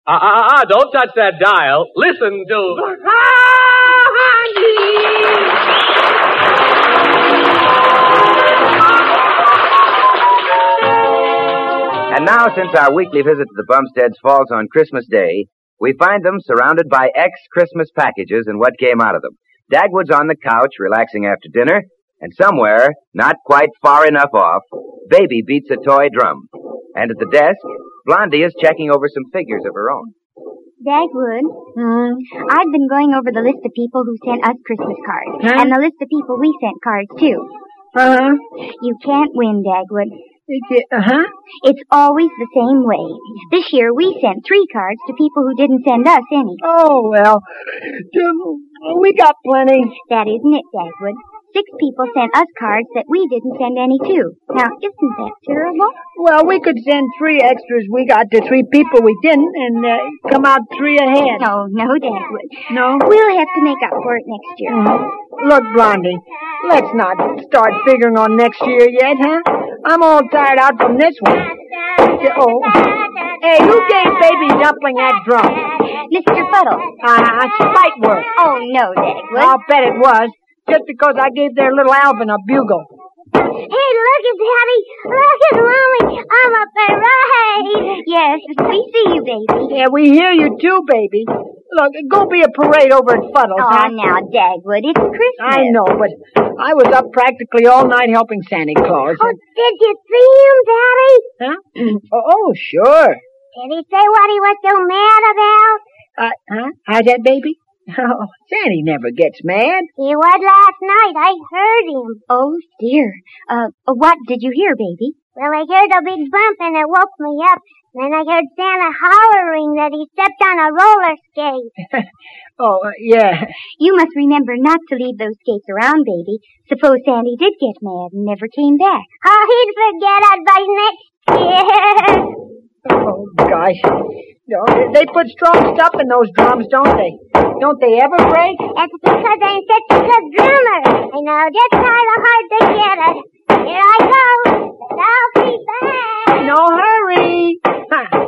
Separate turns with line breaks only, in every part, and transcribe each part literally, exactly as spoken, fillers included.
Ah, ah, ah, don't touch that dial. Listen to...
And now, since our weekly visit to the Bumsteads falls on Christmas Day, we find them surrounded by ex-Christmas packages and what came out of them. Dagwood's on the couch, relaxing after dinner, and somewhere, not quite far enough off, Baby beats a toy drum. And at the desk, Blondie is checking over some figures of her own.
Dagwood,
Hmm?
I've been going over the list of people who sent us Christmas cards,
Huh?
and the list of people we sent cards to.
Uh-huh.
You can't win, Dagwood.
Uh-huh.
It's always the same way. This year we sent three cards to people who didn't send us any.
Oh, well, we got plenty.
That isn't it, Dagwood. Six people sent us cards that we didn't send any to. Now, isn't that terrible?
Well, we could send three extras we got to three people we didn't and uh, come out three ahead.
No, no, Dagwood.
No?
We'll have to make up for it next year.
Mm-hmm. Look, Blondie, let's not start figuring on next year yet, huh? I'm all tired out from this one. Oh. Hey, who gave Baby Dumpling that drum?
Mister Fuddle.
Ah, uh, spite work.
Oh, no, Dagwood.
I'll bet it was. Just because I gave their little Alvin a bugle.
Hey, look at Daddy. Look at Mommy. I'm a parade. Yes, we see you, baby.
Yeah, we hear you too, baby. Look, go be a parade over at Fuddle's,
Oh,
huh?
now, Dagwood, it's Christmas.
I know, but I was up practically all night helping Santa Claus.
Oh, did you see him, Daddy?
Huh? oh, oh, sure.
Did he say what he was so mad about?
Uh, huh? How's that, baby? Oh, Sandy never gets mad.
He was last night. I heard him. Oh, dear. Uh, what did you hear, baby? Well, I heard a big bump and it woke me up. Then I heard Santa hollering that he stepped on a roller skate.
oh, uh, yeah.
You must remember not to leave those skates around, baby. Suppose Sandy did get mad and never came back. Oh, he'd forget it by next year.
Oh, gosh. No, they put strong stuff in those drums, don't they? Don't they ever break?
That's because I'm such a good drummer. I know just how hard to get it. Here I go. I'll be back.
No hurry. Huh.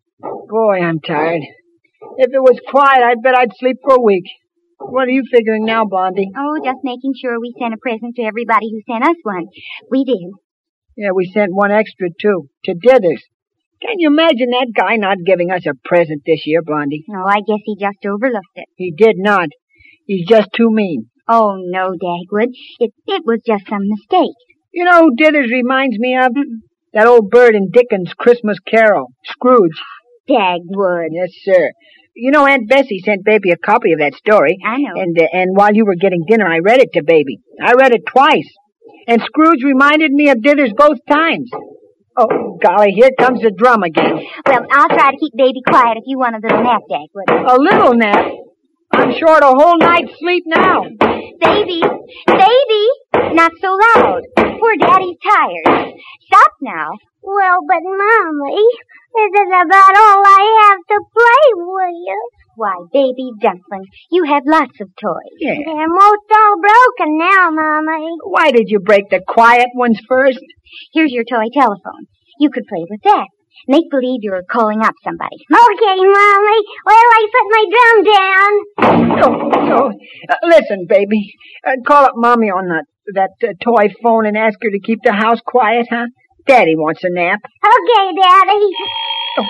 Boy, I'm tired. If it was quiet, I'd bet I'd sleep for a week. What are you figuring now, Blondie?
Oh, just making sure we sent a present to everybody who sent us one. We did.
Yeah, we sent one extra, too, to Dithers. Can you imagine that guy not giving us a present this year, Blondie?
No, I guess he just overlooked it.
He did not. He's just too mean.
Oh, no, Dagwood. It it was just some mistake.
You know who Dithers reminds me of? That old bird in Dickens' Christmas Carol, Scrooge.
Dagwood.
Yes, sir. You know, Aunt Bessie sent Baby a copy of that story.
I know.
And, uh, and while you were getting dinner, I read it to Baby. I read it twice. And Scrooge reminded me of Dithers both times. Oh, golly, here comes the drum again.
Well, I'll try to keep Baby quiet if you want a little nap, Dagwood.
A little nap? I'm short a whole night's sleep now.
Baby! Baby! Not so loud. Poor Daddy's tired. Stop now. Well, but Mommy, this is about all I have to play with. Why, Baby Dumpling, you have lots of toys.
Yeah.
They're most all broken now, Mommy.
Why did you break the quiet ones first?
Here's your toy telephone. You could play with that. Make believe you're calling up somebody. Okay, Mommy. Where do I put my drum down?
Oh, oh. Uh, listen, baby. Uh, call up Mommy on that, that uh, toy phone and ask her to keep the house quiet, huh? Daddy wants a nap.
Okay, Daddy.
Oh.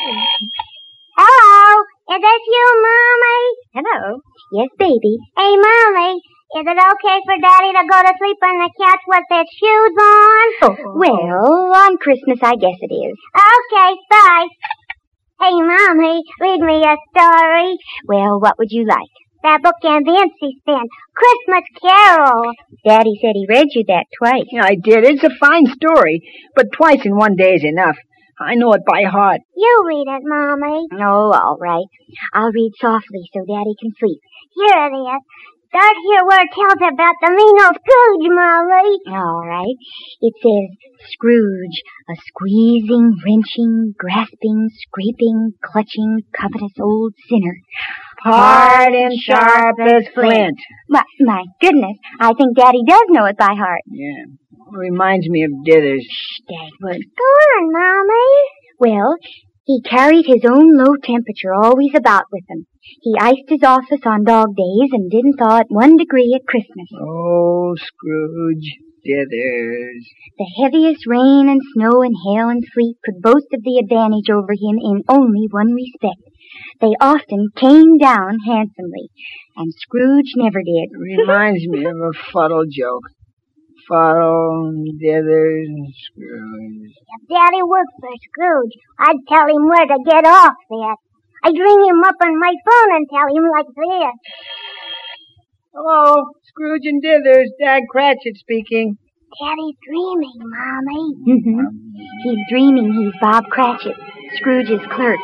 Hello. Is this you, Mommy? Hello. Yes, baby. Hey, Mommy. Is it okay for Daddy to go to sleep on the couch with his shoes on?
Oh.
Well, on Christmas, I guess it is. Okay, bye. Hey, Mommy, read me a story. Well, what would you like? That book Aunt Nancy sent, Christmas Carol. Daddy said he read you that twice.
Yeah, I did. It's a fine story, but twice in one day is enough. I know it by heart.
You read it, Mommy. Oh, all right. I'll read softly so Daddy can sleep. Here it is. Start here where it tells about the mean old Scrooge, Mommy. All right. It says, Scrooge, a squeezing, wrenching, grasping, scraping, clutching, covetous old sinner.
Hard and sharp as flint.
My, my goodness, I think Daddy does know it by heart.
Yeah, reminds me of Dithers.
Shh, Dagwood. Go on, Mommy. Well, He carried his own low temperature always about with him. He iced his office on dog days and didn't thaw at one degree at Christmas.
Oh, Scrooge Dithers.
The heaviest rain and snow and hail and sleet could boast of the advantage over him in only one respect. They often came down handsomely, and Scrooge never did.
Reminds me of a fuddle joke. Fuddle, Dithers, and Scrooge.
If Daddy worked for Scrooge, I'd tell him where to get off that. I'd ring him up on my phone and tell him like this.
Hello, Scrooge and Dithers, Dag Cratchit speaking.
Daddy's dreaming, Mommy. Mm-hmm. He's dreaming he's Bob Cratchit, Scrooge's clerk.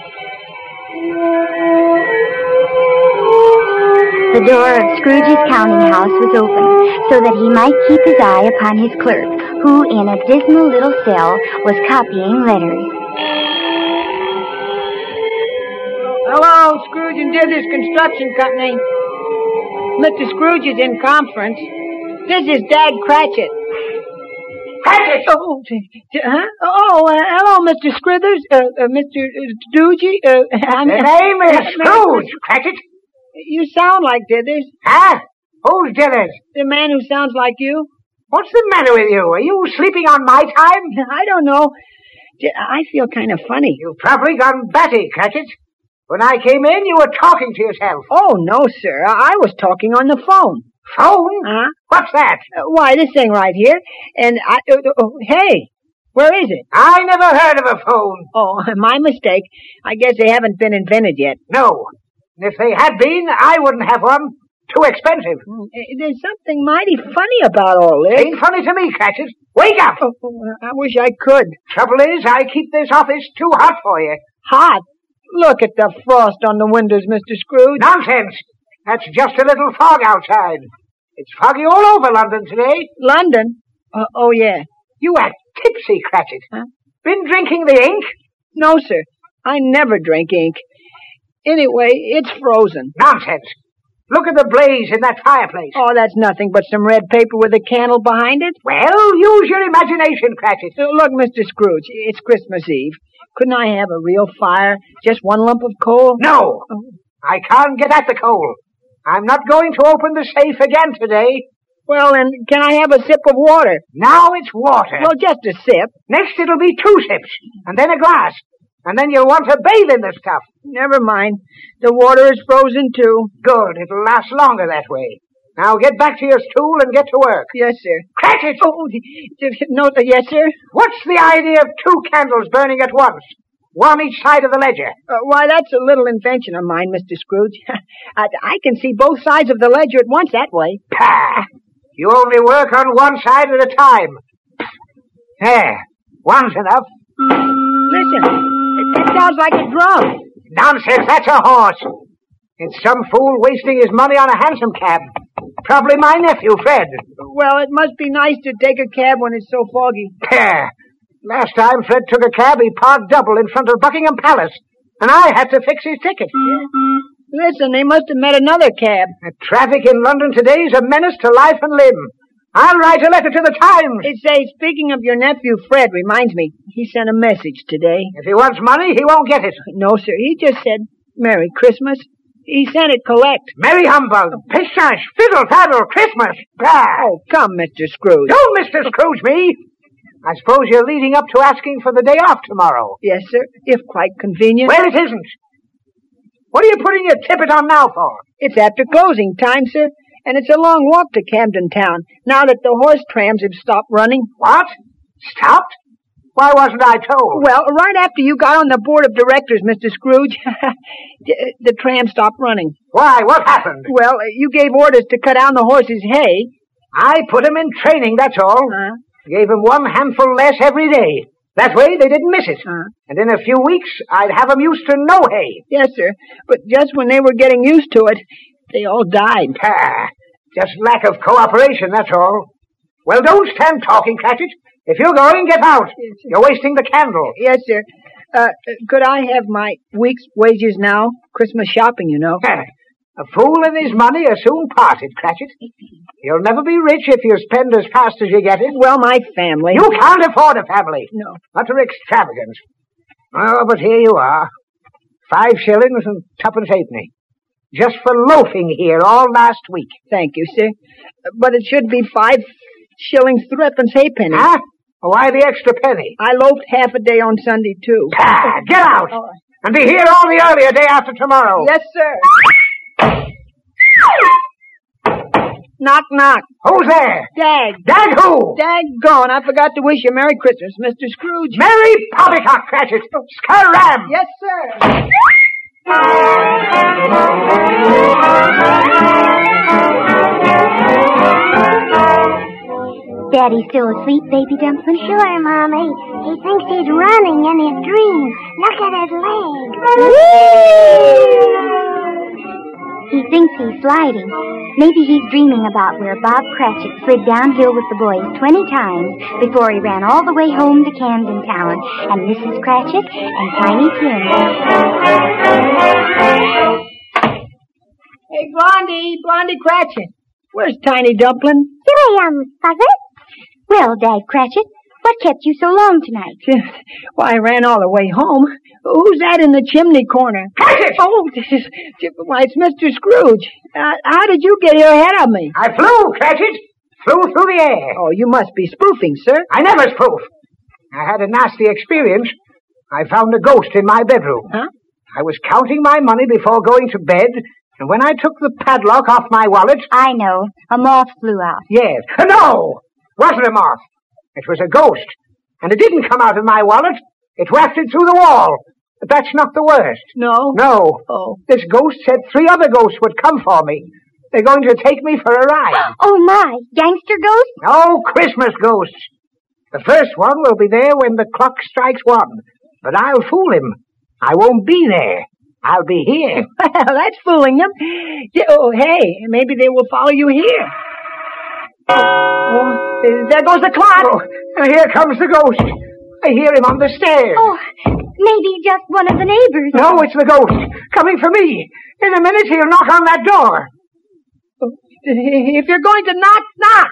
The door of Scrooge's counting house was open, so that he might keep his eye upon his clerk, who in a dismal little cell was copying letters.
Hello, Scrooge and Dithers Construction Company. Mister Scrooge is in conference. This is Dag Cratchit.
Cratchit!
Oh, huh? Oh, uh, hello, Mister Scrithers, uh, uh, Mister Doogie. Uh, I'm,
the name is
uh,
Scrooge, Cratchit.
You sound like Dithers.
Huh? Who's Dithers?
The man who sounds like you.
What's the matter with you? Are you sleeping on my time?
I don't know. I feel kind of funny.
You've probably gone batty, Cratchit. When I came in, you were talking to yourself.
Oh, no, sir. I was talking on the phone.
Phone?
Huh?
What's that?
Uh, why, this thing right here. And I... Uh, uh, hey, where is it?
I never heard of a phone.
Oh, my mistake. I guess they haven't been invented yet.
No. If they had been, I wouldn't have one. Too expensive.
Mm, there's something mighty funny about all this.
Ain't funny to me, Cratchit. Wake up!
Oh, oh, I wish I could.
Trouble is, I keep this office too hot for you.
Hot? Look at the frost on the windows, Mister Scrooge.
Nonsense! That's just a little fog outside. It's foggy all over London today.
London? Uh, oh, yeah.
You act tipsy, Cratchit.
Huh?
Been drinking the ink?
No, sir. I never drink ink. Anyway, it's frozen.
Nonsense. Look at the blaze in that fireplace.
Oh, that's nothing but some red paper with a candle behind it.
Well, use your imagination, Cratchit.
Uh, look, Mister Scrooge, it's Christmas Eve. Couldn't I have a real fire? Just one lump of coal?
No. Oh. I can't get at the coal. I'm not going to open the safe again today.
Well, then, can I have a sip of water?
Now it's water.
Well, just a sip.
Next it'll be two sips, and then a glass. And then you'll want to bathe in the stuff.
Never mind. The water is frozen, too.
Good. It'll last longer that way. Now get back to your stool and get to work.
Yes, sir.
Cratchit!
Oh, no, yes, sir?
What's the idea of two candles burning at once? One each side of the ledger.
Uh, why, that's a little invention of mine, Mister Scrooge. I, I can see both sides of the ledger at once that way.
Pah! You only work on one side at a time. There. One's enough.
Listen, that sounds like a drum.
Nonsense, that's a horse. It's some fool wasting his money on a hansom cab. Probably my nephew, Fred.
Well, it must be nice to take a cab when it's so foggy.
Pah! Last time Fred took a cab, he parked double in front of Buckingham Palace, and I had to fix his ticket.
Yeah. Listen, they must have met another cab.
The traffic in London today is a menace to life and limb. I'll write a letter to the Times.
It says, speaking of your nephew, Fred, reminds me, he sent a message today.
If he wants money, he won't get it.
No, sir, he just said, Merry Christmas. He sent it collect.
Merry humbug, pistache, fiddle-faddle, Christmas. Bah!
Oh, come, Mister Scrooge.
Don't Mister Scrooge me. I suppose you're leading up to asking for the day off tomorrow.
Yes, sir, if quite convenient.
Well, it isn't. What are you putting your tippet on now for?
It's after closing time, sir, and it's a long walk to Camden Town, now that the horse trams have stopped running.
What? Stopped? Why wasn't I told?
Well, right after you got on the board of directors, Mister Scrooge, the, the tram stopped running.
Why? What happened?
Well, you gave orders to cut down the horses' hay.
I put 'em in training, that's all.
Uh-huh.
Gave 'em one handful less every day. That way they didn't miss it.
Uh-huh.
And in a few weeks, I'd have 'em used to no hay.
Yes, sir. But just when they were getting used to it, they all died.
Pah! Just lack of cooperation, that's all. Well, don't stand talking, Cratchit. If you're going, get out.
Yes,
you're wasting the candle.
Yes, sir. Uh, could I have my week's wages now? Christmas shopping, you know.
A fool and his money are soon parted, Cratchit. You'll never be rich if you spend as fast as you get it.
Well, my family.
You can't afford a family.
No.
Utter extravagance.
Oh, but here you are. Five shillings and twopence halfpenny. Just for loafing here all last week.
Thank you, sir. But it should be five shillings, threepence halfpenny.
Huh? Why the extra penny?
I loafed half a day on Sunday, too.
Ah, get out!
Oh.
And be here all the earlier day after tomorrow.
Yes, sir. Knock, knock.
Who's there?
Dag.
Dag who?
Daggone, I forgot to wish you Merry Christmas, Mister Scrooge.
Merry Poppycock, Cratchit. Scaram.
Yes, sir.
Daddy's still asleep, Baby Dumpling?
Sure, Mommy. He thinks he's running in his dream. Look at his legs.
He thinks he's sliding. Maybe he's dreaming about where Bob Cratchit slid downhill with the boys twenty times before he ran all the way home to Camden Town and Missus Cratchit and Tiny Tim.
Hey, Blondie, Blondie Cratchit. Where's Tiny Dumpling?
Here I am, Father.
Well, Dad Cratchit, what kept you so long tonight?
Why, I ran all the way home. Who's that in the chimney corner?
Cratchit!
Oh, this is, why, it's Mister Scrooge. Uh, how did you get here ahead of me?
I flew, Cratchit. Flew through the air.
Oh, you must be spoofing, sir.
I never spoof. I had a nasty experience. I found a ghost in my bedroom.
Huh?
I was counting my money before going to bed, and when I took the padlock off my wallet...
I know. A moth flew out.
Yes. No! Wasn't a moth. It was a ghost. And it didn't come out of my wallet. It wafted through the wall. But that's not the worst.
No?
No.
Oh.
This ghost said three other ghosts would come for me. They're going to take me for a ride.
Oh, my. Gangster ghost?
No, Christmas ghosts. The first one will be there when the clock strikes one. But I'll fool him. I won't be there. I'll be here.
Well, that's fooling them. Oh, hey, maybe they will follow you here. Oh, there goes the clock.
Oh, here comes the ghost. I hear him on the stairs.
Oh, maybe just one of the neighbors.
No, it's the ghost. Coming for me. In a minute, he'll knock on that door.
If you're going to knock, knock.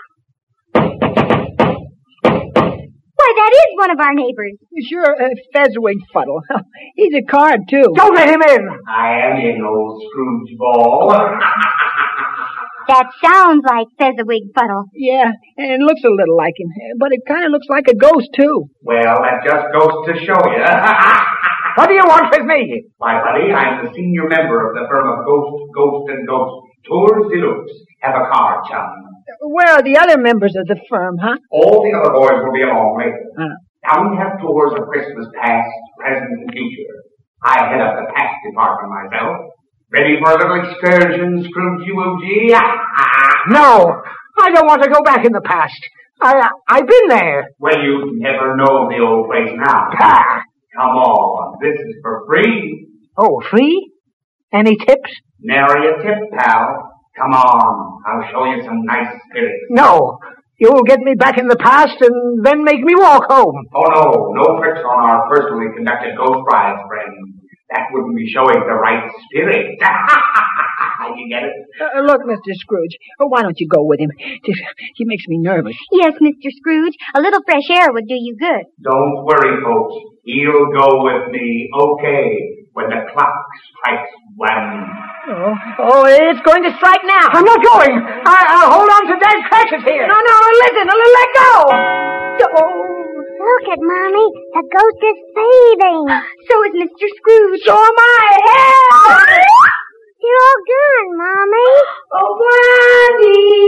Why, that is one of our neighbors.
Sure, uh, Fezziwig Fuddle. He's a card, too.
Don't let him in.
I am in, old Scrooge Ball.
That sounds like Fezziwig Fuddle.
Yeah, and it looks a little like him. But it kind of looks like a ghost, too.
Well, that just goes to show you.
What do you want with me?
Why, buddy, I'm the senior member of the firm of Ghost, Ghost, and Ghost. Tours Deluxe. Have a card, chum.
Where are the other members of the firm, huh?
All the other boys will be along later.
Uh.
Now we have tours of Christmas past, present, and future. I head up the past department myself. Ready for a little excursion, Scrooge U O G?
No, I don't want to go back in the past. I, I've been there.
Well, you never know the old place now.
Ah.
Come on, this is for free.
Oh, free? Any tips?
Nary a tip, pal. Come on, I'll show you some nice spirits.
No, you'll get me back in the past and then make me walk home.
Oh, no, no tricks on our personally conducted ghost rides, friend. That wouldn't be showing the right spirit. You get it?
Uh, look, Mister Scrooge, oh, why don't you go with him? He makes me nervous.
Yes, Mister Scrooge. A little fresh air would do you good.
Don't worry, folks. He'll go with me, okay, when the clock strikes one.
Oh, oh, it's going to strike now.
I'm not going. I, I'll hold on to Dad Cratchit here.
No, no, listen, let go. Oh.
Look at Mommy. The ghost is fading.
So is Mister Scrooge.
So am I. Help!
They're all gone, Mommy.
Oh,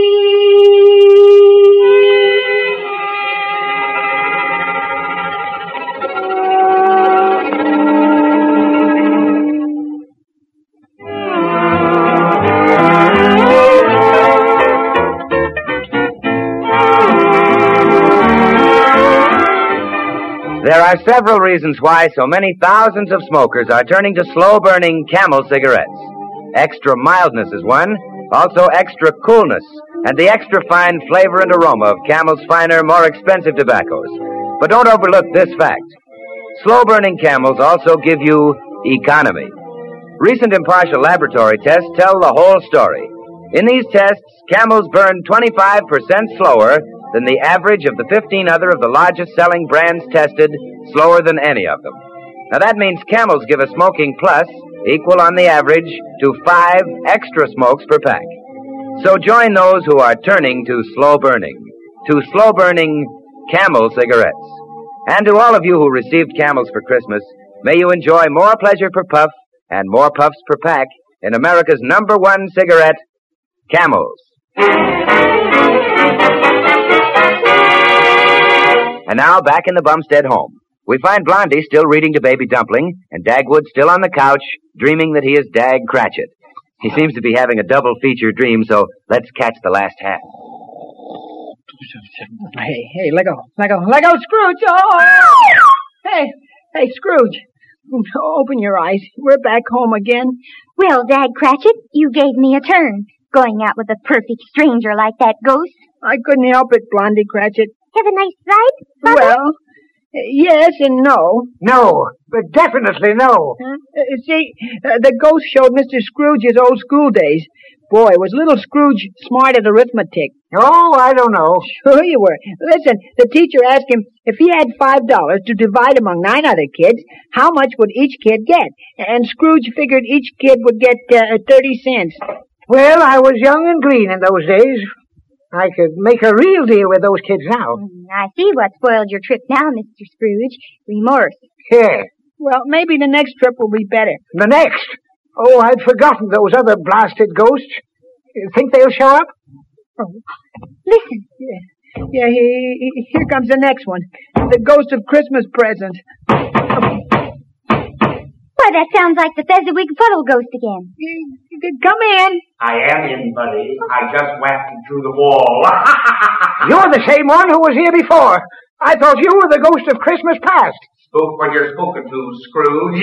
There are several reasons why so many thousands of smokers are turning to slow-burning Camel cigarettes. Extra mildness is one, also extra coolness, and the extra fine flavor and aroma of Camel's finer, more expensive tobaccos. But don't overlook this fact. Slow-burning Camels also give you economy. Recent impartial laboratory tests tell the whole story. In these tests, Camels burn twenty-five percent slower than the average of the fifteen other of the largest selling brands tested, slower than any of them. Now that means Camels give a smoking plus equal on the average to five extra smokes per pack. So join those who are turning to slow burning, to slow burning Camel cigarettes. And to all of you who received Camels for Christmas, may you enjoy more pleasure per puff and more puffs per pack in America's number one cigarette, Camels. And now, back in the Bumstead home, we find Blondie still reading to Baby Dumpling, and Dagwood still on the couch, dreaming that he is Dag Cratchit. He seems to be having a double feature dream, so let's catch the last half.
Hey, hey, let go, let go, let go, Scrooge! Oh! Hey, hey, Scrooge, open your eyes. We're back home again.
Well, Dag Cratchit, you gave me a turn, going out with a perfect stranger like that ghost.
I couldn't help it, Blondie Cratchit.
Have a nice ride, Mother?
Well, yes and no.
No, but definitely no.
Huh? Uh, see, uh, the ghost showed Mister Scrooge his old school days. Boy, was little Scrooge smart at arithmetic.
Oh, I don't know.
Sure you were. Listen, the teacher asked him if he had five dollars to divide among nine other kids, how much would each kid get? And Scrooge figured each kid would get uh, thirty cents.
Well, I was young and green in those days. I could make a real deal with those kids now.
I see what spoiled your trip now, Mister Scrooge. Remorse.
Yeah.
Well, maybe the next trip will be better.
The next? Oh, I'd forgotten those other blasted ghosts. You think they'll show up?
Oh.
Listen.
Yeah, yeah he, he, here comes the next one. The ghost of Christmas present.
Why, that sounds like the Fezziwig Fuddle ghost again.
Come in.
I am in, buddy. I just whacked through the wall.
You're the same one who was here before. I thought you were the ghost of Christmas past.
Spook when you're spoken to, Scrooge.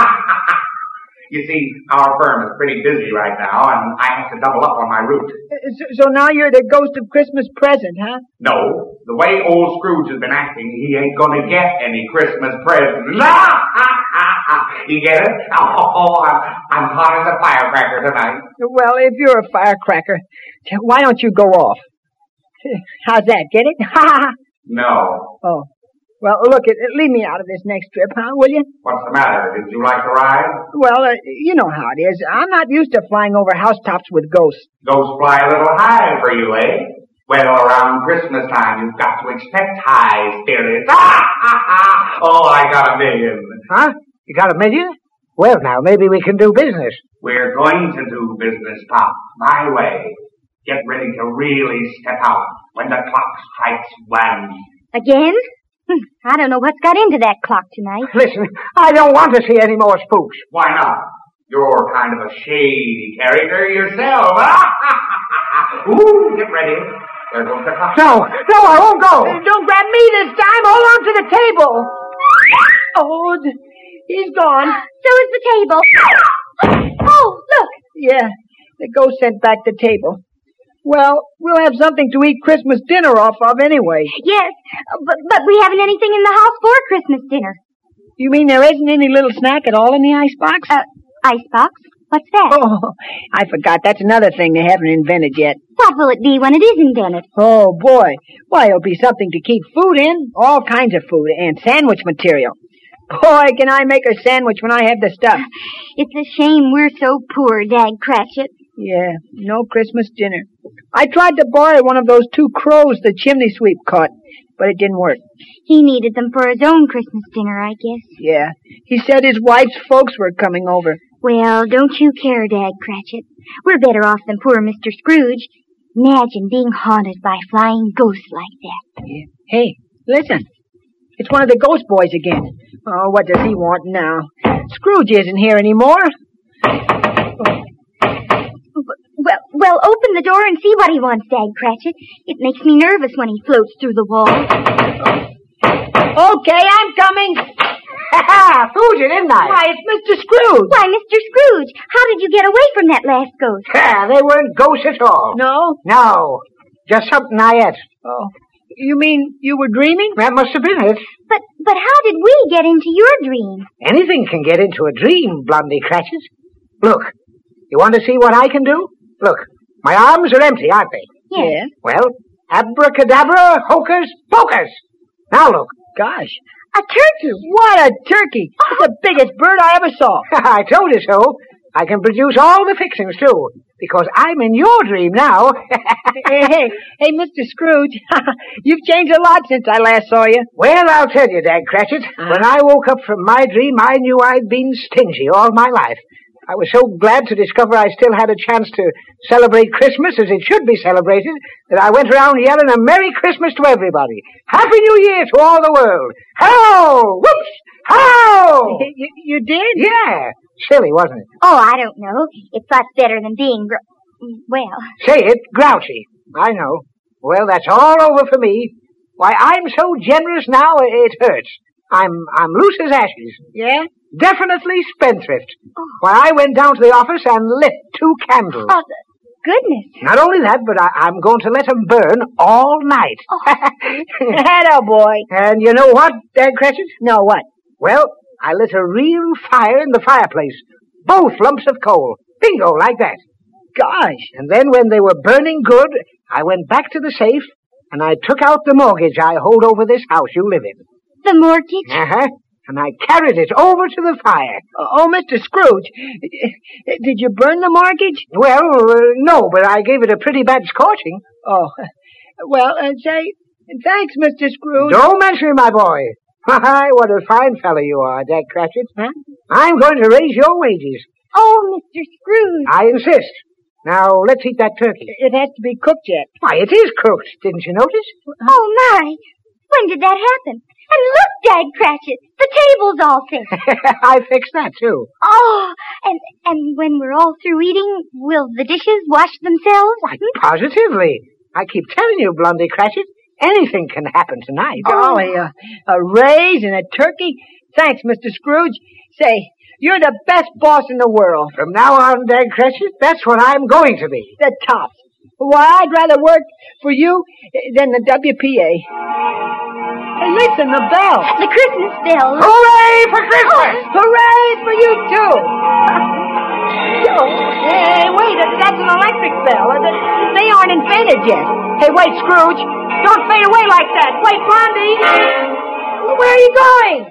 You see, our firm is pretty busy right now, and I have to double up on my route.
So, so now you're the ghost of Christmas present, huh?
No. The way old Scrooge has been acting, he ain't gonna get any Christmas presents. You get it? Oh, I'm, I'm hot as a firecracker tonight.
Well, if you're a firecracker, why don't you go off? How's that? Get it? Ha!
No.
Oh. Well, look, leave me out of this next trip, huh, will you?
What's the matter? Did you like the ride?
Well, uh, you know how it is. I'm not used to flying over housetops with ghosts.
Ghosts fly a little high for you, eh? Well, around Christmas time, you've got to expect high spirits. Ah, ah, ah. Oh, I got a million.
Huh? You got a million? Well, now, maybe we can do business.
We're going to do business, Pop, my way. Get ready to really step out when the clock strikes one.
Again? I don't know what's got into that clock tonight.
Listen, I don't want to see any more spooks.
Why not? You're kind of a shady character yourself. Ooh, get ready. There goes the clock.
No, no, I won't go.
Uh, don't grab me this time. Hold on to the table. Oh, he's gone.
So is the table. Oh, look.
Yeah, the ghost sent back the table. Well, we'll have something to eat Christmas dinner off of anyway.
Yes, but, but we haven't anything in the house for Christmas dinner.
You mean there isn't any little snack at all in the icebox?
Uh, icebox? What's that?
Oh, I forgot. That's another thing they haven't invented yet.
What will it be when it is invented?
Oh, boy. Why, it'll be something to keep food in. All kinds of food and sandwich material. Boy, can I make a sandwich when I have the stuff.
It's a shame we're so poor, Dag Cratchit.
Yeah, no Christmas dinner. I tried to borrow one of those two crows the chimney sweep caught, but it didn't work.
He needed them for his own Christmas dinner, I guess.
Yeah, he said his wife's folks were coming over.
Well, don't you care, Dag Cratchit. We're better off than poor Mister Scrooge. Imagine being haunted by flying ghosts like that.
Yeah. Hey, listen. It's one of the ghost boys again. Oh, what does he want now? Scrooge isn't here anymore.
Well, well, open the door and see what he wants, Dag Cratchit. It makes me nervous when he floats through the wall.
Okay, I'm coming.
Ha-ha! Fooled you, didn't I?
Why, it's Mister Scrooge.
Why, Mister Scrooge, how did you get away from that last ghost?
Ha! They weren't ghosts at all.
No?
No. Just something I ate.
Oh. You mean you were dreaming?
That must have been it.
But, but how did we get into your dream?
Anything can get into a dream, Blondie Cratchit. Look, you want to see what I can do? Look, my arms are empty, aren't they?
Yes.
Well, abracadabra, hocus pocus. Now look.
Gosh,
A turkey.
What a turkey. It's the biggest bird I ever saw.
I told you so. I can produce all the fixings, too, because I'm in your dream now.
hey, hey, hey, Mister Scrooge, you've changed a lot since I last saw you.
Well, I'll tell you, Dag Cratchit. Uh-huh. When I woke up from my dream, I knew I'd been stingy all my life. I was so glad to discover I still had a chance to celebrate Christmas as it should be celebrated that I went around yelling a Merry Christmas to everybody. Happy New Year to all the world. Ho! Whoops! Ho!
You, you did?
Yeah. Silly, wasn't it?
Oh, I don't know. It's lots better than being, gr- well...
Say it, grouchy. I know. Well, that's all over for me. Why, I'm so generous now, it hurts. I'm I'm loose as ashes.
Yeah?
Definitely spendthrift.
Oh.
Why, I went down to the office and lit two candles.
Oh, goodness.
Not only that, but I, I'm going to let them burn all night.
Oh.
Atta boy.
And you know what, Dag Cratchit?
No, what?
Well, I lit a real fire in the fireplace. Both lumps of coal. Bingo, like that.
Gosh.
And then when they were burning good, I went back to the safe and I took out the mortgage I hold over this house you live in.
The mortgage?
Uh-huh. And I carried it over to the fire.
Oh, Mister Scrooge, did you burn the mortgage?
Well, uh, no, but I gave it a pretty bad scorching.
Oh, well, uh, say, thanks, Mister Scrooge.
Don't mention it, my boy. Why, what a fine fellow you are, Dag Cratchit.
Huh?
I'm going to raise your wages.
Oh, Mister Scrooge.
I insist. Now, let's eat that turkey.
It has to be cooked yet.
Why, it is cooked. Didn't you notice?
Oh, my. When did that happen? And look, Dag Cratchit, the table's all fixed.
I fixed that, too.
Oh, and and when we're all through eating, will the dishes wash themselves?
Why, positively. I keep telling you, Blondie Cratchit, anything can happen tonight.
Golly, oh. a, a raise and a turkey? Thanks, Mister Scrooge. Say, you're the best boss in the world.
From now on, Dag Cratchit, that's what I'm going to be.
The tops. Why, I'd rather work for you than the W P A. Hey, listen, the bell.
The Christmas bell.
Hooray for Christmas!
Oh, hooray for you, too. Oh, hey, wait, that's an electric bell. They aren't inflated yet. Hey, wait, Scrooge. Don't fade away like that. Wait, Blondie. Where are you going?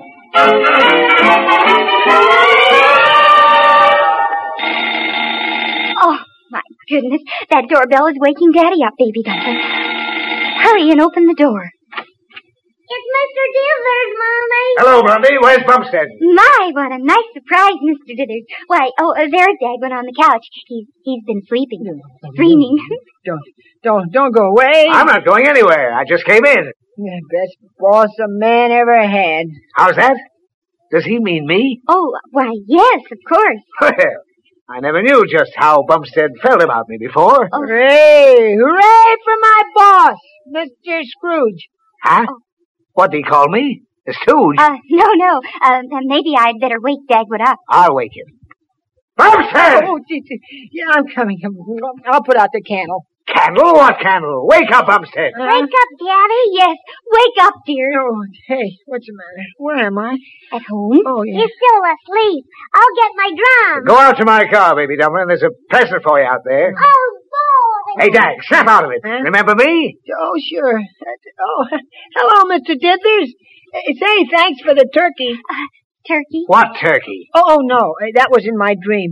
Oh, my goodness. That doorbell is waking Daddy up, Baby Dumpling. Hurry and open the door.
It's Mister Dithers, Mommy.
Hello, Blondie. Where's Bumstead?
My, what a nice surprise, Mister Dithers. Why, oh, uh, there's Dagwood on the couch. He's he's been sleeping, dreaming.
Don't, don't, don't go away.
I'm not going anywhere. I just came in.
Yeah, best boss a man ever had.
How's that? Does he mean me?
Oh, why, yes, of course.
Well, I never knew just how Bumstead felt about me before.
Oh.
Hooray! Hooray for my boss, Mister Scrooge.
Huh?
Oh.
What'd he call me? The Stooge?
Uh, no, no. Uh, maybe I'd better wake Dagwood up.
I'll wake him. Bumstead!
Oh, yeah, I'm coming. I'll put out the candle.
Candle? What candle? Wake up, Bumstead.
Uh, wake up, Daddy. Yes, wake up, dear.
Oh, hey, what's the matter? Where am I?
At home?
Oh, yeah.
He's still asleep. I'll get my drum.
Go out to my car, Baby Dumpling. There's a present for you out there.
Oh, boy.
Hey, Dag, snap out of it.
Huh?
Remember me?
Oh, sure. Oh, hello, Mister Dithers. Say, thanks for the turkey.
Uh, turkey?
What turkey?
Oh, oh, no, that was in my dream.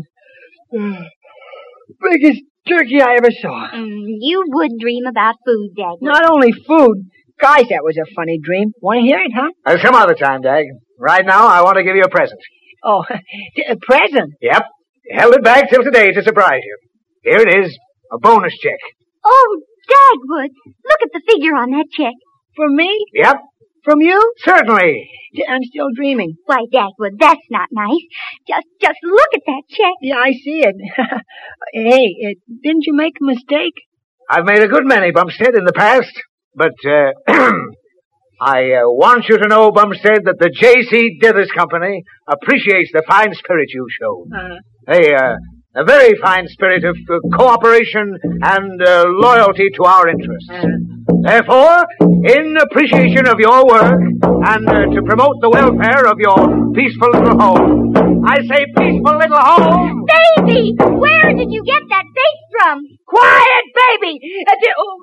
Biggest turkey I ever saw.
Mm, you would dream about food, Dagwood.
Not only food. Gosh, that was a funny dream. Want to hear it, huh?
Uh, some other time, Dag. Right now, I want to give you a present.
Oh, a present?
Yep. Held it back till today to surprise you. Here it is. A bonus check.
Oh, Dagwood, look at the figure on that check.
For me?
Yep.
From you?
Certainly.
I'm still dreaming.
Why, Dagwood, that's not nice. Just, just look at that check.
Yeah, I see it. Hey, it, didn't you make a mistake?
I've made a good many, Bumstead, in the past. But, uh, I uh, want you to know, Bumstead, that the J C Dithers Company appreciates the fine spirit you showed.
Uh-huh.
They, uh, a very fine spirit of uh, cooperation and uh, loyalty to our interests.
Uh-huh.
Therefore, in appreciation of your work and uh, to promote the welfare of your peaceful little home, I say peaceful little home.
Baby, where did you get that bass drum?
Quiet, baby! Uh, di- oh, oh, oh,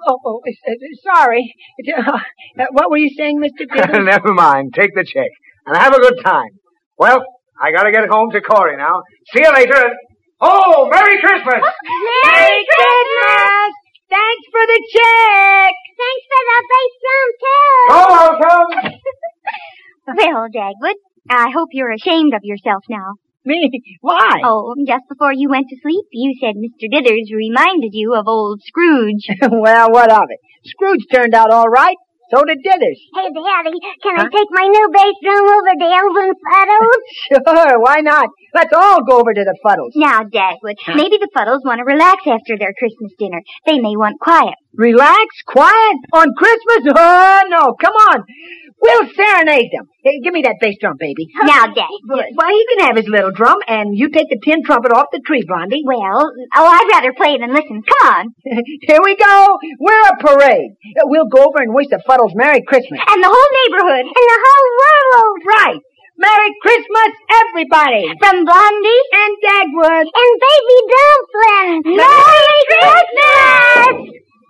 uh, sorry. Uh, what were you saying, Mister Dithers?
Never mind. Take the check. And have a good time. Well, I gotta get home to Corey now. See you later. And... Oh, Merry Christmas!
Merry Christmas! Thanks for the check!
Thanks for the bass drum, too!
You're welcome!
Well, Dagwood, I hope you're ashamed of yourself now.
Me? Why?
Oh, just before you went to sleep, you said Mister Dithers reminded you of old Scrooge.
Well, what of it? Scrooge turned out all right. So did Dithers.
Hey, Daddy, can
huh?
I take my new bass drum over to Elvin Fuddles?
Sure, why not? Let's all go over to the Fuddles.
Now, Dagwood, huh? maybe the Fuddles want to relax after their Christmas dinner. They may want quiet.
Relax? Quiet? On Christmas? Oh, no, come on. We'll serenade them. Hey, give me that bass drum, baby.
Now, Dagwood.
Well, he can have his little drum, and you take the tin trumpet off the tree, Blondie.
Well, oh, I'd rather play than listen. Come on.
Here we go. We're a parade. We'll go over and wish the Fuddles Merry Christmas.
And the whole neighborhood. And the whole world.
Right. Merry Christmas, everybody.
From Blondie.
And Dagwood.
And Baby Dumpling. Merry Christmas!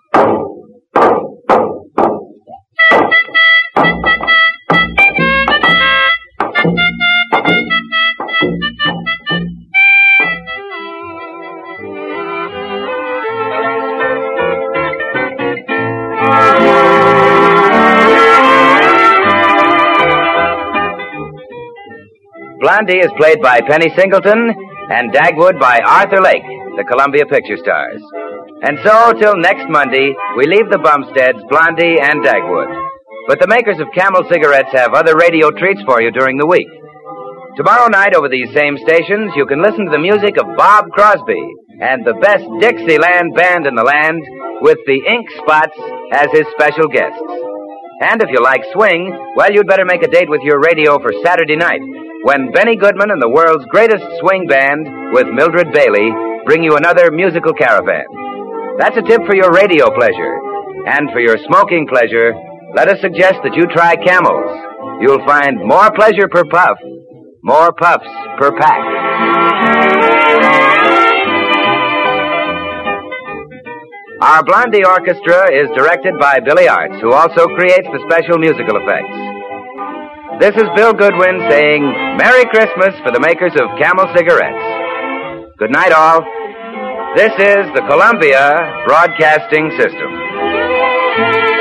Blondie is played by Penny Singleton and Dagwood by Arthur Lake, the Columbia Picture Stars. And so, till next Monday, we leave the Bumsteads, Blondie and Dagwood. But the makers of Camel cigarettes have other radio treats for you during the week. Tomorrow night over these same stations, you can listen to the music of Bob Crosby and the best Dixieland band in the land with the Ink Spots as his special guests. And if you like swing, well, you'd better make a date with your radio for Saturday night, when Benny Goodman and the world's greatest swing band with Mildred Bailey bring you another musical caravan. That's a tip for your radio pleasure. And for your smoking pleasure, let us suggest that you try Camels. You'll find more pleasure per puff, more puffs per pack. Our Blondie Orchestra is directed by Billy Arts, who also creates the special musical effects. This is Bill Goodwin saying Merry Christmas for the makers of Camel cigarettes. Good night, all. This is the Columbia Broadcasting System.